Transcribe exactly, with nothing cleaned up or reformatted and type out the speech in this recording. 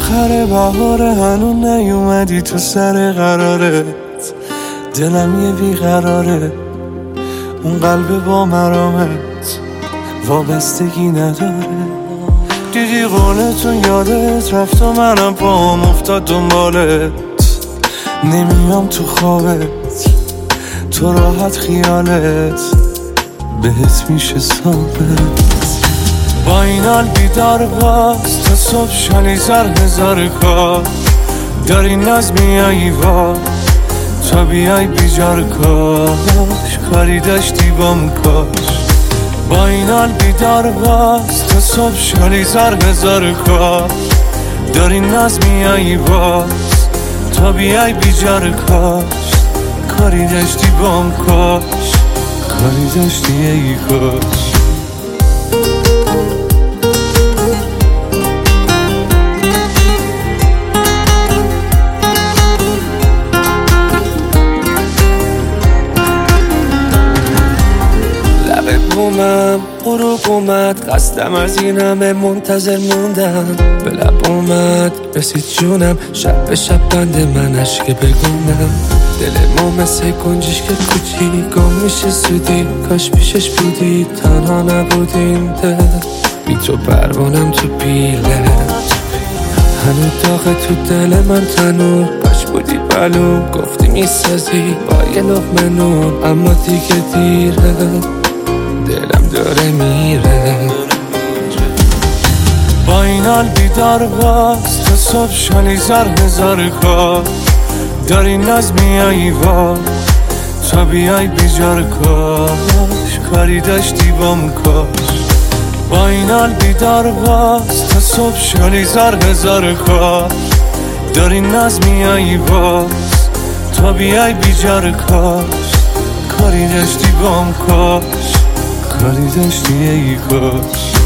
آخر بهاره هنون نیومدی تو سر قرارت، دلم یه بیقراره، اون قلب با مرامت وابستگی نداره. دیدی قولتون یادت رفت و منم پام افتاد دنبالت، نمیام تو خوابت، تو راحت خیالت بهت میشه ثابت. با این حال بیدار باز تا صبح شالی زر هزار کار، داری ناز میایی وا تا بیای بیجار کاش کاری داشتی بام کاش. با این حال بیدار باز تا صبح شالی زر هزار کار، داری ناز میایی باز تا بیای بیجار کاش کاری داشتی بام کاش کاری داشتی ای کاش. بومم غروب اومد، قصدم از این همه منتظر موندم. به لب اومد رسید جونم، شب به شب بند من عشق بگونم. دل ما مثل گنجش که کوچی گم میشه زودی، کاش پیشش بودی تنها نبودیم دل. بی تو پروانم تو پیله، هنو داغه تو دل من تنور. کاش بودی بلو گفتی میسازی با یه لقمه نور، اما دیگه دیره دلم داره میره. با این حال بیدار باز تا صبح شالی زر هزار کار، داری ناز میایی وا تا بیای بیجار کاش کاری داشتی بام کاش. با این حال بیدار باز تا صبح شالی زر هزار کار، داری ناز میایی باز تا بیای بیجار کاش کاری داشتی بام کاش کاری داشتی ای کاش.